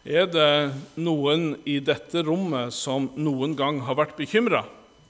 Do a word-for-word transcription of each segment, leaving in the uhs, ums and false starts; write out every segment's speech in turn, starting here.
Er det noen i dette rommet som noen gang har vært bekymret?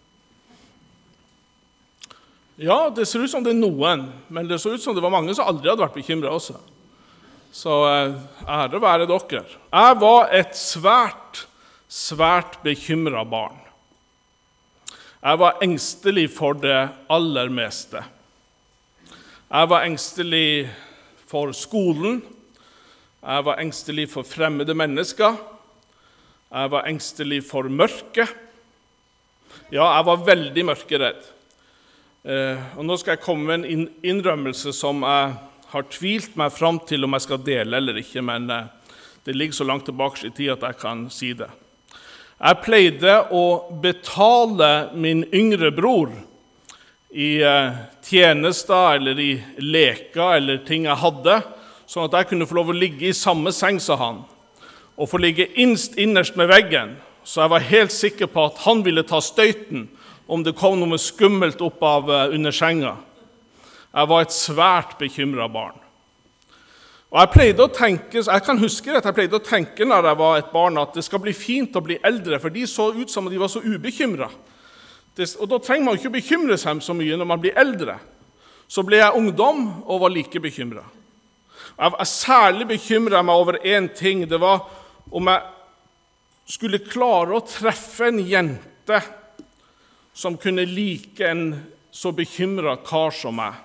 Ja, det ser ut som det er noen, men det ser ut som det var mange som aldri hadde vært bekymret også. Så ære være dere. Jeg var et svært, svært bekymret barn. Jeg var engstelig for det aller meste. Jeg var engstelig for skolen. Jeg var engstelig for fremmede mennesker. Jeg var engstelig for mørket. Ja, jeg var veldig mørkeredd. Eh, og nå skal jeg komme med en innrømmelse som jeg har tvilt meg fram til om jeg skal dele eller ikke, men eh, det ligger så langt tilbake i tid at jeg kan si det. Jeg pleide å betale min yngre bror i eh, tjenester eller i leker eller ting jeg hadde, sånn at jeg kunne få lov å ligge i samme seng som han, og få ligge innst innerst med veggen, så jeg var helt sikker på at han ville ta støyten om det kom noe skummelt opp av under senga. Jeg var et svært bekymret barn. Og jeg pleide å tenke, jeg kan huske at jeg pleide å tenke når jeg var et barn, at det skal bli fint å bli eldre, for de så ut som de var så ubekymret. Det, og da trenger man ikke bekymre seg så mye når man blir eldre. Så ble jeg ungdom og var like bekymret. Jeg var særlig bekymret meg over en ting. Det var om jeg skulle klare å treffe en jente som kunne like en så bekymret kar som meg.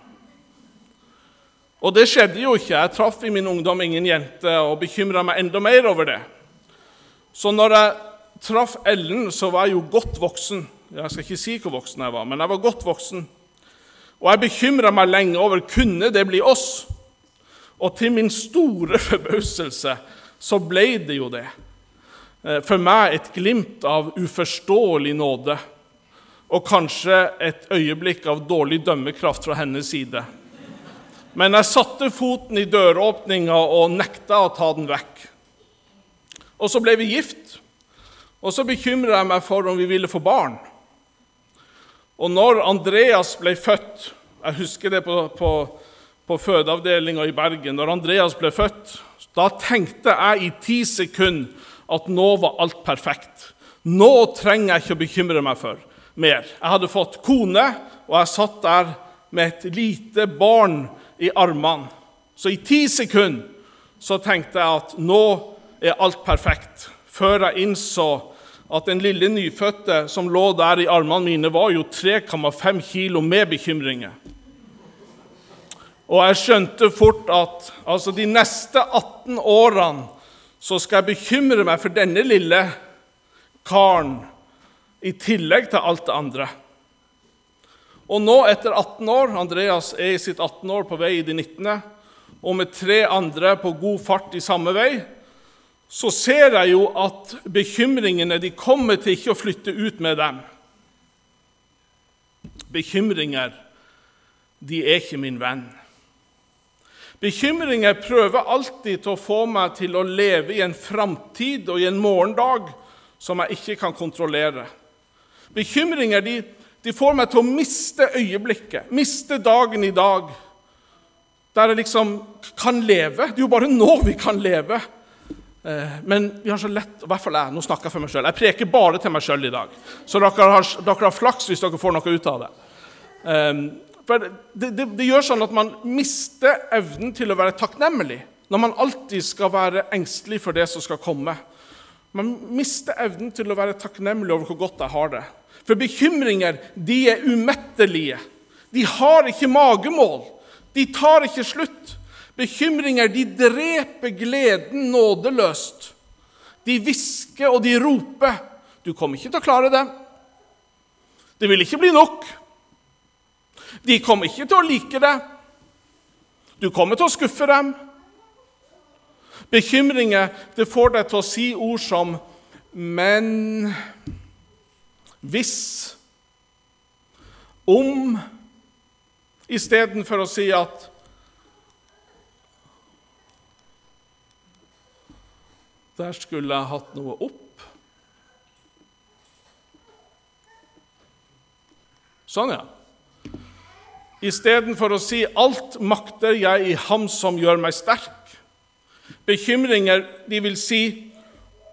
Og det skjedde jo ikke. Jeg traff i min ungdom ingen jente og bekymret meg enda mer over det. Så når jeg traff Ellen, så var jeg jo godt voksen. Jeg skal ikke si hvor voksen jeg var, men jeg var godt voksen. Og jeg bekymret meg lenge over, kunne det bli oss? Og til min store forbauselse så ble det jo det. For meg et glimt av uforståelig nåde, og kanskje et øyeblikk av dårlig dømmekraft fra hennes side. Men jeg satte foten i døråpningen og nekta å ta den vekk. Og så ble vi gift, og så bekymret jeg meg for om vi ville få barn. Og når Andreas ble født, jeg husker det på, på, på fødeavdelingen i Bergen, når Andreas ble født, da tenkte jeg i ti sekunder at nå var alt perfekt. Nå trenger jeg ikke å bekymre meg for mer. Jeg hadde fått kone, og jeg satt der med et lite barn i armene. Så i ti sekunder så tenkte jeg at nå er alt perfekt, før jeg innså at den lille nyfødte som lå der i armene mine var jo tre komma fem kilo med bekymringer. Og jeg skjønte fort at altså de neste atten årene så skal jeg bekymre meg for denne lille karen i tillegg til alt det andre. Og nå etter atten år, Andreas er i sitt atten år på vei i de nittende, og med tre andre på god fart i samme vei, så ser jeg jo at bekymringene, de kommer til ikke å flytte ut med dem. Bekymringer, de er ikke min venn. Bekymringer prøver alltid til å få meg til å leve i en framtid og i en morgendag som jeg ikke kan kontrollere. Bekymringer, de, de får meg til å miste øyeblikket, miste dagen i dag, der jeg liksom kan leve. Det er jo bare nå vi kan leve. Men vi har så lett, i hvert fall jeg, nå snakker jeg for meg selv, jeg preker bare til meg selv i dag, så dere har, dere har flaks hvis dere får noe ut av det. For det, det, det gjør sånn at man mister evnen til å være takknemlig, når man alltid skal være engstelig for det som skal komme. Man mister evnen til å være takknemlig over hvor godt jeg har det. For bekymringer, de er umettelige. De har ikke magemål. De tar ikke slutt. Bekymringer, de dreper gleden nådeløst. De hvisker og de roper. Du kommer ikke til å klare det. Det vil ikke bli nok. De kommer ikke til å like det. Du kommer til å skuffe dem. Bekymringer, det får deg til å si ord som men, hvis, om, i stedet for å si at der skulle jeg hatt noe opp. Sånn, ja. I stedet for å si alt makter jeg i ham som gjør meg sterk. Bekymringer, de vil si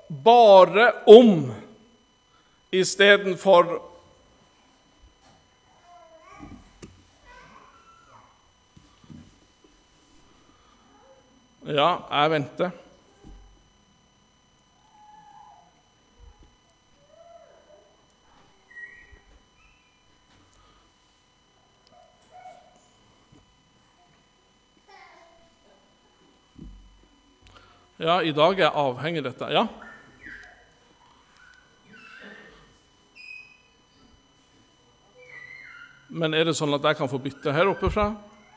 bare om i stedet for ja, jeg venter. Ja, i dag er jeg avhengig av dette. Ja. Men er det sånn at jeg kan få bytte her oppe fra?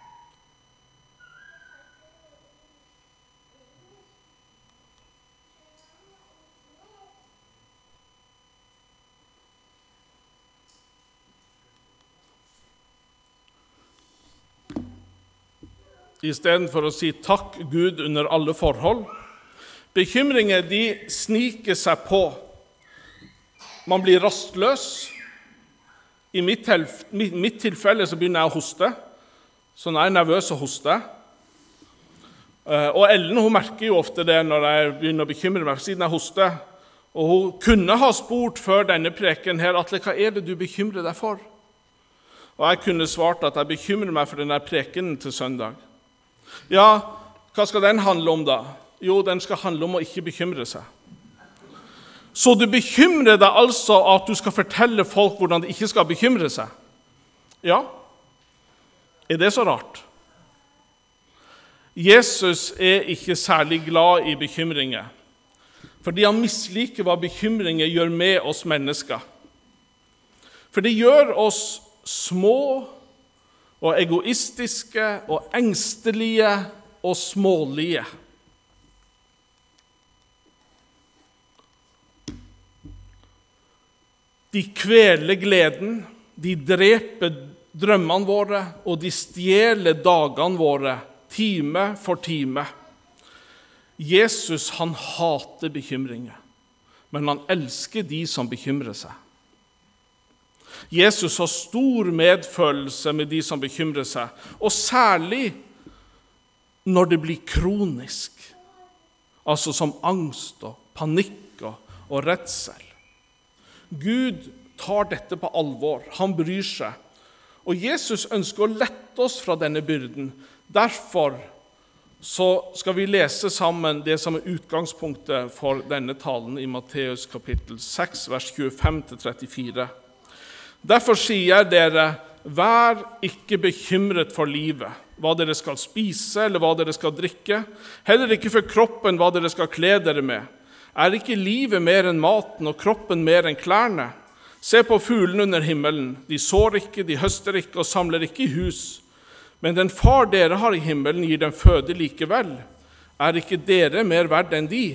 I stedet for å si takk Gud under alle forhold. Bekymringer, de sniker seg på. Man blir rastløs. I mitt, mitt tilfelle så begynner jeg å hoste. Så når jeg er nervøs og hoster. Og Ellen, hun merker jo ofte det når jeg begynner å bekymre meg, siden jeg hoster. Og hun kunne ha spurt før denne preken her, Atle, hva er det du bekymrer deg for? Og jeg kunne svart at jeg bekymrer meg for denne preken til søndag. Ja, hva skal den handle om da? Jo, den skal handle om å ikke bekymre seg. Så du bekymrer deg altså at du skal fortelle folk hvordan de ikke skal bekymre seg? Ja, er det så rart? Jesus er ikke særlig glad i bekymringer, fordi han misliker hva bekymringer gjør med oss mennesker. For det gjør oss små og egoistiske og engstelige og smålige. De kveler gleden, de dreper drømmene våre, og de stjeler dagene våre, time for time. Jesus, han hater bekymringer, men han elsker de som bekymrer seg. Jesus har stor medfølelse med de som bekymrer seg, og særlig når det blir kronisk, altså som angst og panikk og redsel. Gud tar dette på alvor, han bryr seg, og Jesus ønsker å lette oss fra denne byrden. Derfor så skal vi lese sammen det som er utgangspunktet for denne talen i Matteus kapittel seks, vers tjuefem til trettifire. Derfor sier dere, vær ikke bekymret for livet, hva dere skal spise eller hva dere skal drikke, heller ikke for kroppen hva dere skal kle dere med. Er ikke livet mer enn maten og kroppen mer enn klærne? Se på fuglene under himmelen, de sår ikke, de høster ikke og samler ikke i hus. Men den far dere har i himmelen gir dem føde likevel. Er ikke dere mer verd enn de?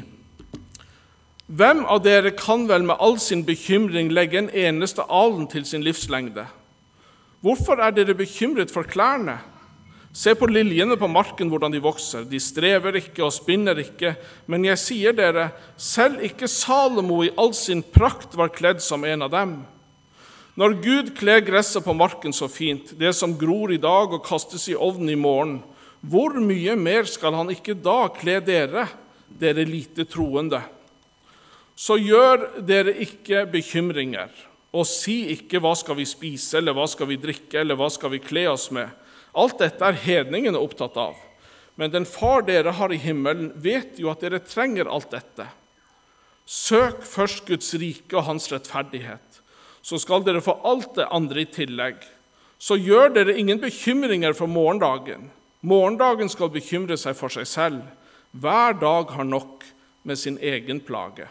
Hvem av dere kan vel med all sin bekymring legge en eneste alen til sin livslengde? Hvorfor er dere bekymret for klærne? Se på liljene på marken hvordan de vokser. De strever ikke og spinner ikke, men jeg sier dere, selv ikke Salomo i all sin prakt var kledd som en av dem. Når Gud kler gresset på marken så fint, det som gror i dag og kastes i ovnen i morgen, hvor mye mer skal han ikke da kle dere, dere lite troende? Så gjør dere ikke bekymringer, og si ikke hva skal vi spise, eller hva skal vi drikke, eller hva skal vi kle oss med. Alt dette er hedningene opptatt av, men den far dere har i himmelen vet jo at dere trenger alt dette. Søk først Guds rike og hans rettferdighet, så skal dere få alt det andre i tillegg. Så gjør dere ingen bekymringer for morgendagen. Morgendagen skal bekymre seg for seg selv. Hver dag har nok med sin egen plage.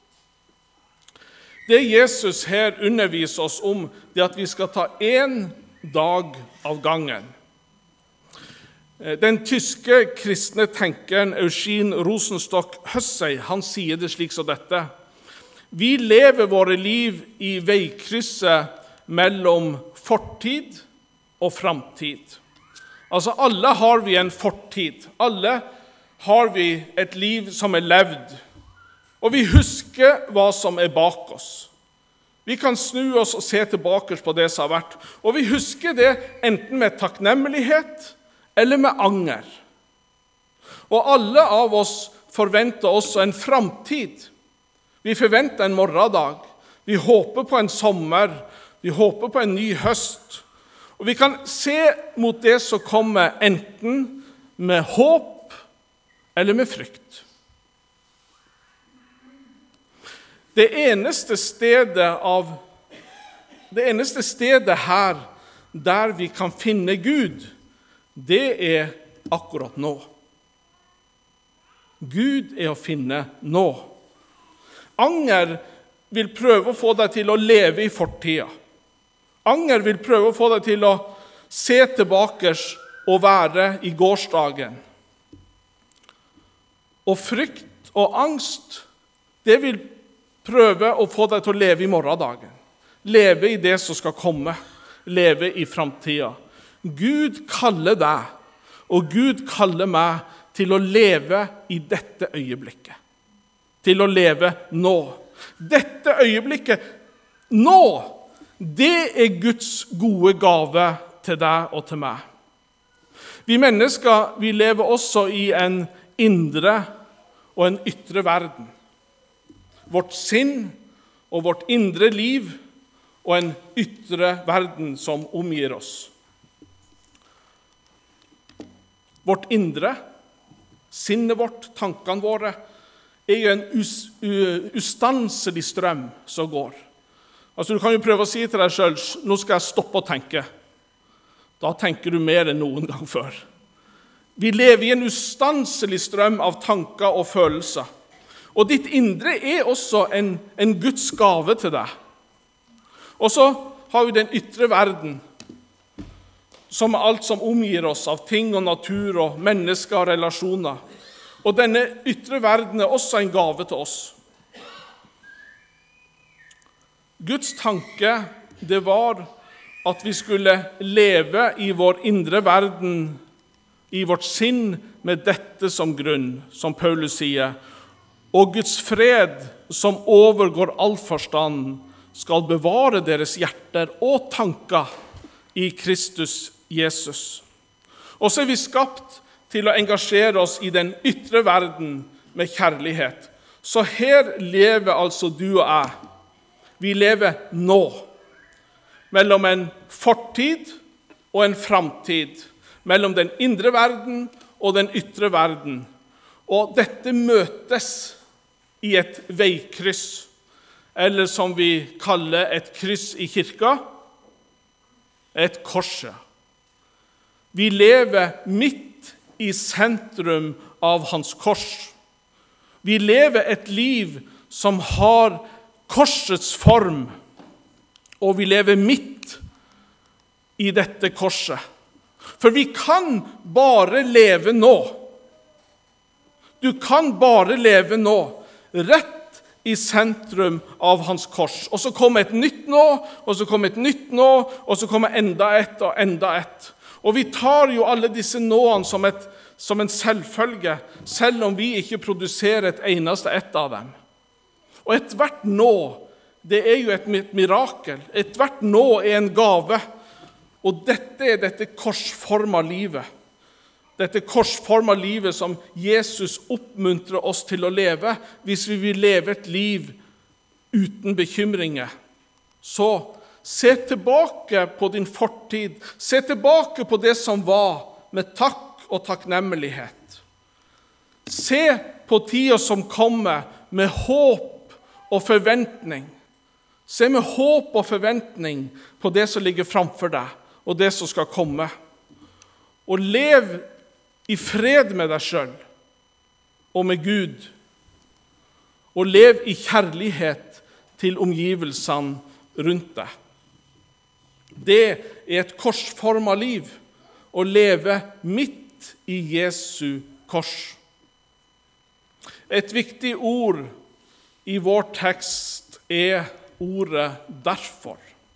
Det Jesus her underviser oss om, det er at vi skal ta en dag av gangen. Den tyske kristne tenkeren Eugene Rosenstock-Hussey, han sier det slik som dette. Vi lever våre liv i veikrysset mellom fortid og framtid. Altså alle har vi en fortid. Alle har vi et liv som er levd. Og vi husker hva som er bak oss. Vi kan snu oss og se tilbake på det som har vært. Og vi husker det enten med takknemlighet eller med anger. Og alle av oss forventer også en framtid. Vi forventer en morgendag. Vi håper på en sommer. Vi håper på en ny høst. Og vi kan se mot det som kommer enten med håp eller med frykt. Det eneste stedet av det eneste stedet her der vi kan finne Gud, det er akkurat nå. Gud er å finne nå. Anger vil prøve å få deg til å leve i fortida. Anger vil prøve å få deg til å se tilbake og være i gårsdagen. Og frykt og angst, det vil prøve å få deg til å leve i morgendagen. Leve i det som skal komme. Leve i framtida. Gud kaller deg, og Gud kaller meg til å leve i dette øyeblikket. Til å leve nå. Dette øyeblikket, nå, det er Guds gode gave til deg og til meg. Vi mennesker, vi lever også i en indre og en ytre verden. Vårt sinn og vårt indre liv og en ytre verden som omgir oss. Vårt indre, sinnet vårt, tankene våre, er jo en us, u, ustanselig strøm som går. Altså, du kan jo prøve å si til deg selv, nå skal jeg stoppe å tenke. Da tenker du mer enn noen gang før. Vi lever i en ustanselig strøm av tanker og følelser. Og ditt indre er også en, en Guds gave til deg. Og så har vi den ytre verden, som er alt som omgir oss av ting og natur og mennesker og relasjoner. Og denne ytre verden er også en gave til oss. Guds tanke, det var at vi skulle leve i vår indre verden, i vårt sinn, med dette som grunn, som Paulus sier. Og Guds fred, som overgår all forstand, skal bevare deres hjerter og tanker i Kristus Jesus. Og så er vi skapt til å engasjere oss i den ytre verden med kjærlighet. Så her lever altså du og jeg. Vi lever nå, mellom en fortid og en framtid, mellom den indre verden og den ytre verden. Og dette møtes i et veikryss, eller som vi kaller et kryss i kirka, et korset. Vi lever midt i sentrum av hans kors. Vi lever et liv som har korsets form, og vi lever midt i dette korset. For vi kan bare leve nå. Du kan bare leve nå, rett i sentrum av hans kors. Og så kommer et nytt nå, og så kommer et nytt nå, og så kommer enda et og enda et. Og vi tar jo alle disse nåene som, et, som en selvfølge, selv om vi ikke produserer et eneste ett av dem. Og et hvert nå, det er jo et mirakel. Et hvert nå er en gave. Og dette er dette korsforma livet. Dette korsforma livet som Jesus oppmuntrer oss til å leve, hvis vi vil leve et liv uten bekymringer. Så se tilbake på din fortid, se tilbake på det som var, med takk og takknemlighet. Se på tida som kommer, med håp og forventning. Se med håp og forventning på det som ligger framfor deg, og det som skal komme. Og lev i fred med deg selv og med Gud, og lev i kjærlighet til omgivelsene rundt deg. Det er et korsforma liv, å leve midt i Jesu kors. Et viktig ord i vår tekst er ordet derfor.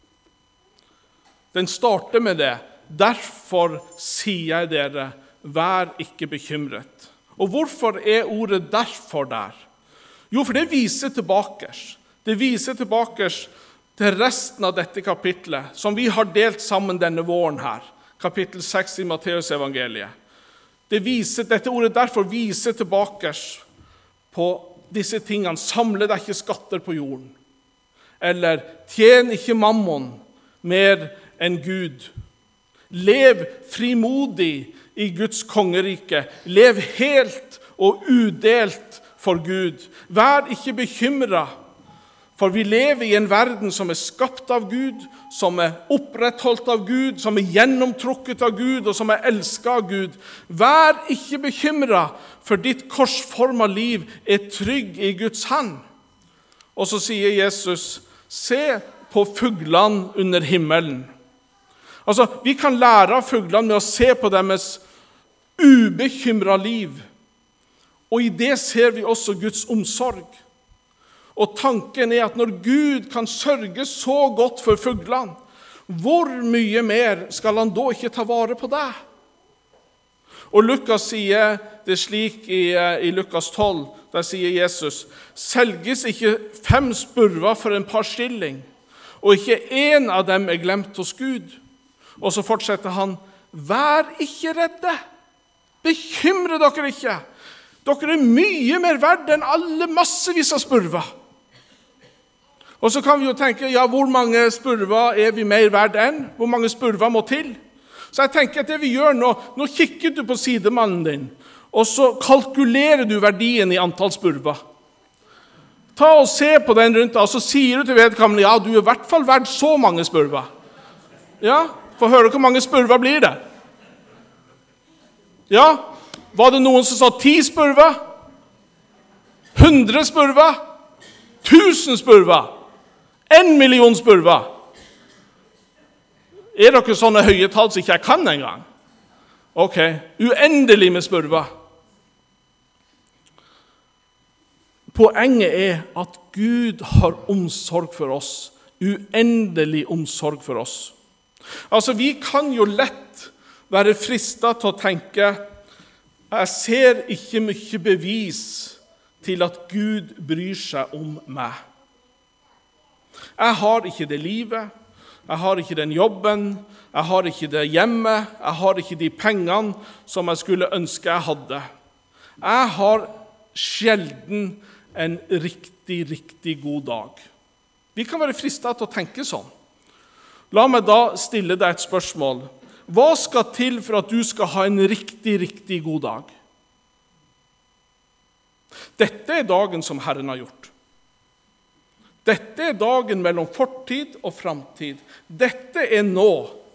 Den starter med det. Derfor sier jeg dere, vær ikke bekymret. Og hvorfor er ordet derfor der? Jo, for det viser tilbake. Det viser tilbake til resten av dette kapitlet, som vi har delt sammen denne våren her. Kapittel seks i Matteus evangeliet. Det viser, dette ordet derfor viser tilbake på disse tingene. Samle deg ikke skatter på jorden. Eller tjen ikke mammon mer enn Gud. Lev frimodig i Guds kongerike. Lev helt og udelt for Gud. Vær ikke bekymret, for vi lever i en verden som er skapt av Gud, som er opprettholdt av Gud, som er gjennomtrukket av Gud, og som er elsket av Gud. Vær ikke bekymret, for ditt korsformede liv er trygg i Guds hand. Og så sier Jesus, se på fuglene under himmelen. Altså, vi kan lære av fuglene med å se på deres ubekymret liv. Og i det ser vi også Guds omsorg. Og tanken er at når Gud kan sørge så godt for fuglene, hvor mye mer skal han da ikke ta vare på deg? Og Lukas sier det slik i, i Lukas tolv, der sier Jesus, selges ikke fem spurver for en par skilling, og ikke en av dem er glemt hos Gud. Og så fortsetter han, vær ikke redde, bekymre dere ikke. Dere er mye mer verdt enn alle massevis av spurver. Og så kan vi jo tenke, ja, hvor mange spurver er vi mer verdt enn? Hvor mange spurver må til? Så jeg tenker at det vi gjør nå, nå kikker du på sidemannen din, og så kalkulerer du verdien i antall spurver. Ta og se på den rundt deg, og så sier du til vedkommende, ja, du er i hvert fall verdt så mange spurver. Ja, få høre hvor mange spurver blir det. Ja, var det noen som sa ti spurver? Hundre spurver? Tusen spurver? En million spurver? Er dere sånne høye tall som ikke jeg kan engang? Ok, uendelig med spurver. Poenget er at Gud har omsorg for oss. Uendelig omsorg for oss. Altså, vi kan jo lett være fristet til å tenke, jeg ser ikke mye bevis til at Gud bryr seg om meg. Jeg har ikke det livet, jeg har ikke den jobben, jeg har ikke det hjemmet, jeg har ikke de pengene som jeg skulle ønske jeg hadde. Jeg har sjelden en riktig, riktig god dag. Vi kan være fristet til å tenke sånn. La meg da stille deg et spørsmål. Hva skal til for at du skal ha en riktig, riktig god dag? Dette er dagen som Herren har gjort. Dette er dagen mellom fortid og framtid. Dette er nå.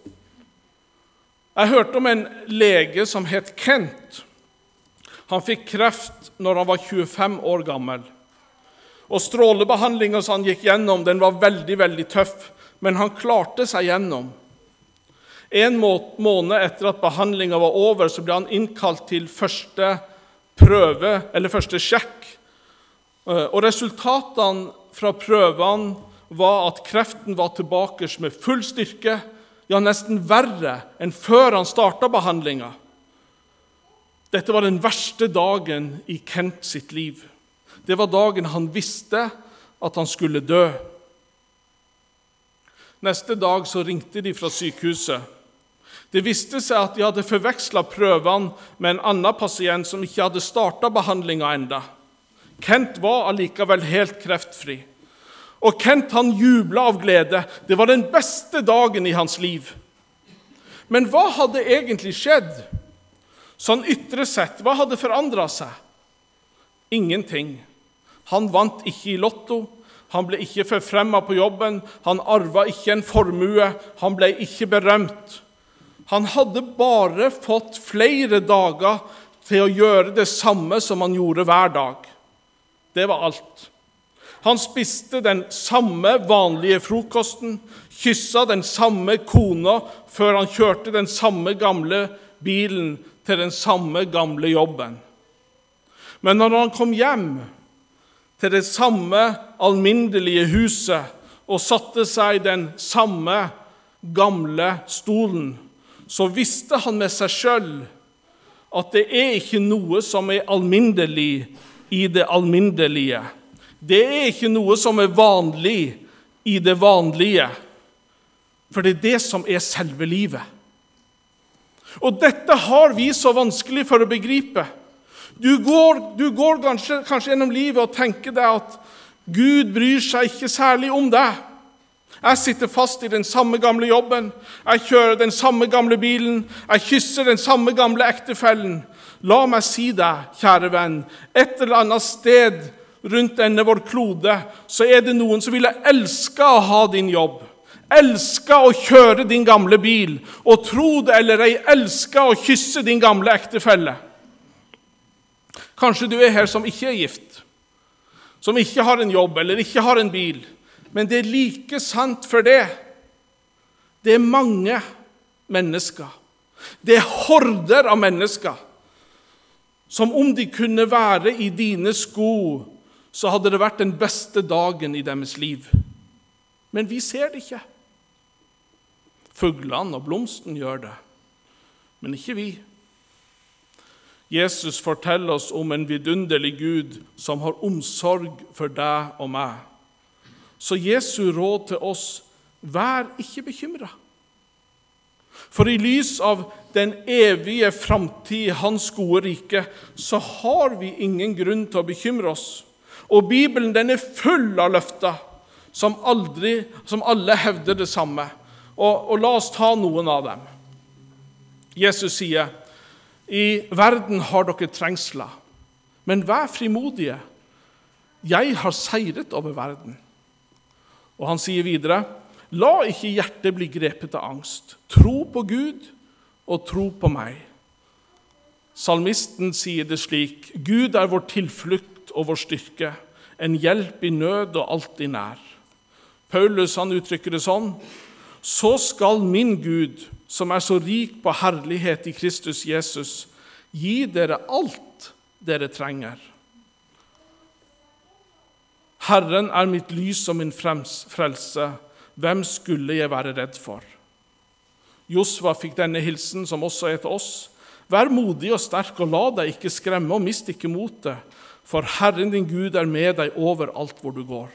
Jeg hørte om en lege som het Kent. Han fikk kreft når han var tjuefem år gammel. Og strålebehandlingen som han gikk gjennom, den var veldig, veldig tøff. Men han klarte seg gjennom. En måned etter at behandlingen var over, så ble han innkalt til første prøve, eller første sjekk. Og resultatene fra prøvene var at kreften var tilbake med full styrke, ja, nesten verre enn før han startet behandlingen. Dette var den verste dagen i Kent sitt liv. Det var dagen han visste at han skulle dø. Neste dag så ringte de fra sykehuset. Det viste seg at de hadde forvekslet prøvene med en annen pasient som ikke hadde startet behandlingen enda. Kent var allikevel helt kreftfri. Og Kent han jublet av glede. Det var den beste dagen i hans liv. Men hva hadde egentlig skjedd? Sånn ytre sett, hva hadde forandret seg? Ingenting. Han vant ikke i lotto. Han ble ikke forfremmet på jobben. Han arvet ikke en formue. Han ble ikke berømt. Han hadde bare fått flere dager til å gjøre det samme som han gjorde hver dag. Det var alt. Han spiste den samme vanlige frokosten, kysset den samme kona før han kjørte den samme gamle bilen til den samme gamle jobben. Men når han kom hjem til det samme alminnelige huset og satte seg i den samme gamle stolen, så visste han med seg selv at det er ikke noe som er alminnelig i det alminnelige. Det er ikke noe som er vanlig i det vanlige, for det er det som er selve livet. Og dette har vi så vanskelig for å begripe. Du går, du går kanskje, kanskje gjennom livet og tenker deg at Gud bryr seg ikke særlig om deg. Jeg sitter fast i den samme gamle jobben. Jeg kjører den samme gamle bilen. Jeg kysser den samme gamle ektefellen. La meg si deg, kjære venn, et eller annet sted rundt denne vår klode, så er det noen som ville elske å ha din jobb. Elske å kjøre din gamle bil. Og tro det eller ei, elske å kysse din gamle ektefelle. Kanskje du er her som ikke er gift, som ikke har en jobb eller ikke har en bil. Men det er like sant for det. Det er mange mennesker. Det er horder av mennesker som om de kunne være i dine sko, så hadde det vært den beste dagen i deres liv. Men vi ser det ikke. Fuglene og blomsten gjør det, men ikke vi. Jesus forteller oss om en vidunderlig Gud som har omsorg for deg og meg. Så Jesu råd til oss, vær ikke bekymret. For i lys av den evige framtid i hans gode rike, så har vi ingen grunn til å bekymre oss. Og Bibelen den er full av løfter, som, aldri, som alle hevder det samme. Og, og la oss ta noen av dem. Jesus sier, i verden har dere trengsler, men vær frimodige. Jeg har seiret over verden. Og han sier videre, la ikke hjertet bli grepet av angst. Tro på Gud og tro på meg. Salmisten sier det slik, Gud er vår tilflukt og vår styrke, en hjelp i nød og alltid nær. Paulus han uttrykker det sånn, så skal min Gud, som er så rik på herlighet i Kristus Jesus, gi dere alt dere trenger. Herren er mitt lys og min frelse. Hvem skulle jeg være redd for? Josva fikk denne hilsen som også er til oss. Vær modig og sterk, og la deg ikke skremme, og mist ikke motet, for Herren din Gud er med deg overalt hvor du går.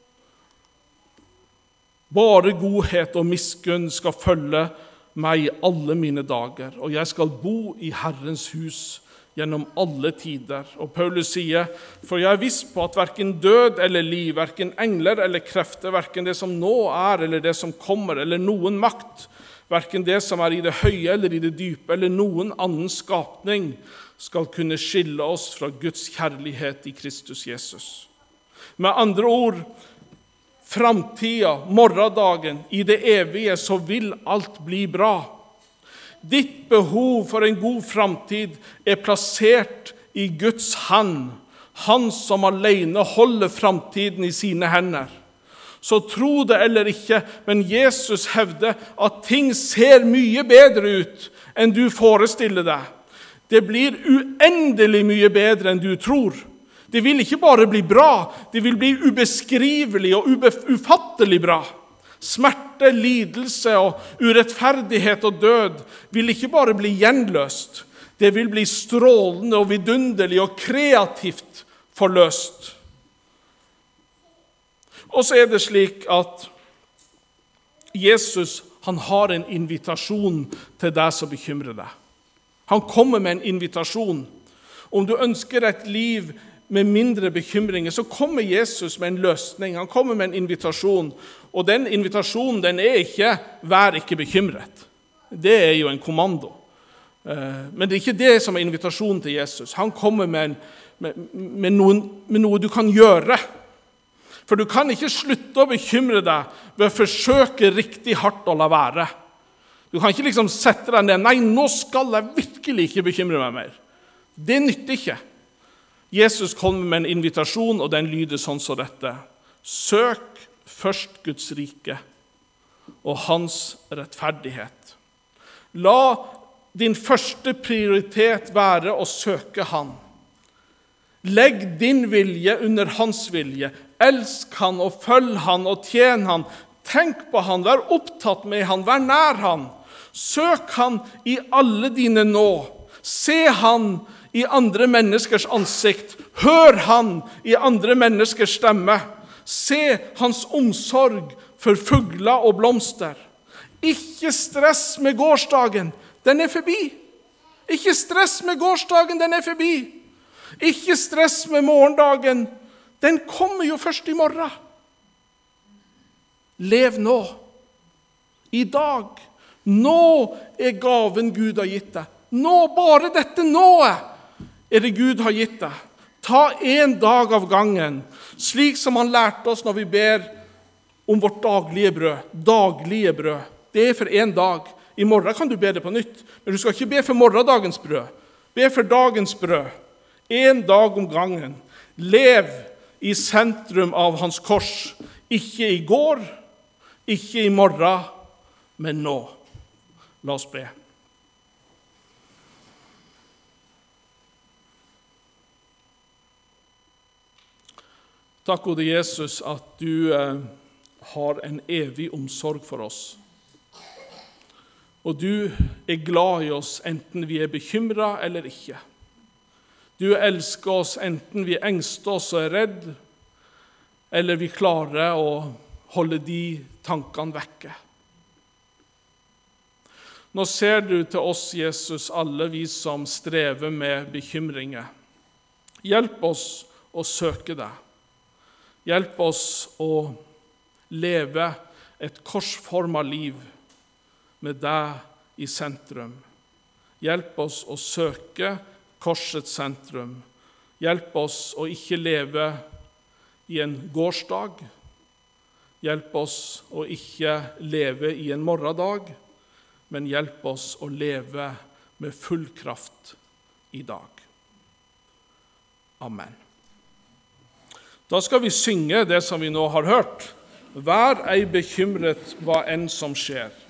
Bare godhet og miskunn skal følge meg alle mine dager, og jeg skal bo i Herrens hus gjennom alle tider. Og Paulus sier, for jeg er viss på at hverken død eller liv, hverken engler eller krefter, hverken det som nå er eller det som kommer, eller noen makt, hverken det som er i det høye eller i det dype, eller noen annen skapning, skal kunne skille oss fra Guds kjærlighet i Kristus Jesus. Med andre ord, framtida, morgendagen, i det evige, så vil alt bli bra. Ditt behov for en god framtid er plassert i Guds hand, han som alene holder framtiden i sine hender. Så tro det eller ikke, men Jesus hevder at ting ser mye bedre ut enn du forestiller deg. Det blir uendelig mye bedre enn du tror. Det vil ikke bare bli bra, det vil bli ubeskrivelig og ufattelig bra. Smerte, lidelse og urettferdighet og død vil ikke bare bli gjenløst, det vil bli strålende og vidunderlig og kreativt forløst. Og så er det slik at Jesus han har en invitasjon til deg som bekymrer deg. Han kommer med en invitasjon. Om du ønsker et liv med mindre bekymringer, så kommer Jesus med en løsning. Han kommer med en invitasjon. Og den invitasjonen, den er ikke, vær ikke bekymret. Det er jo en kommando. Men det er ikke det som er invitasjonen til Jesus. Han kommer med, en, med, med, noen, med noe du kan gjøre. For du kan ikke slutte å bekymre deg ved å forsøke riktig hardt å la være. Du kan ikke liksom sette deg ned, nei, nå skal jeg virkelig ikke bekymre meg mer. Det nytter ikke. Jesus kommer med en invitasjon, og den lyder sånn som dette. Søk først Guds rike og hans rettferdighet. La din første prioritet være å søke han. Legg din vilje under hans vilje. Elsk han og følg han og tjen han. Tenk på han, vær opptatt med han, vær nær han. Søk han i alle dine nå. Se han i andre menneskers ansikt. Hør han i andre menneskers stemme. Se hans omsorg for fugler og blomster. Ikke stress med gårsdagen, den er forbi. Ikke stress med gårsdagen, den er forbi. Ikke stress med morgendagen. Den kommer jo først i morgen. Lev nå. I dag. Nå er gaven Gud har gitt deg. Nå, bare dette nået er det Gud har gitt deg. Ta en dag av gangen, slik som han lærte oss når vi ber om vårt daglige brød. Daglige brød. Det er for en dag. I morgen kan du be det på nytt, men du skal ikke be for morgendagens brød. Be for dagens brød. En dag om gangen. Lev i sentrum av hans kors. Ikke i går, ikke i morgen, men nå. La oss be. Takk, gode Jesus, at du eh, har en evig omsorg for oss. Og du er glad i oss enten vi er bekymret eller ikke. Du elsker oss enten vi engster oss og er redd, eller vi klarer å holde de tankene vekke. Nå ser du til oss, Jesus, alle vi som strever med bekymringer. Hjelp oss å søke deg. Hjelp oss å leve et korsformet liv med deg i sentrum. Hjelp oss å søke korsets sentrum. Hjelp oss å ikke leve i en gårsdag. Hjelp oss å ikke leve i en morgendag, men hjelp oss å leve med full kraft i dag. Amen. Da skal vi synge det som vi nå har hørt. Vær ei bekymret hva enn som skjer.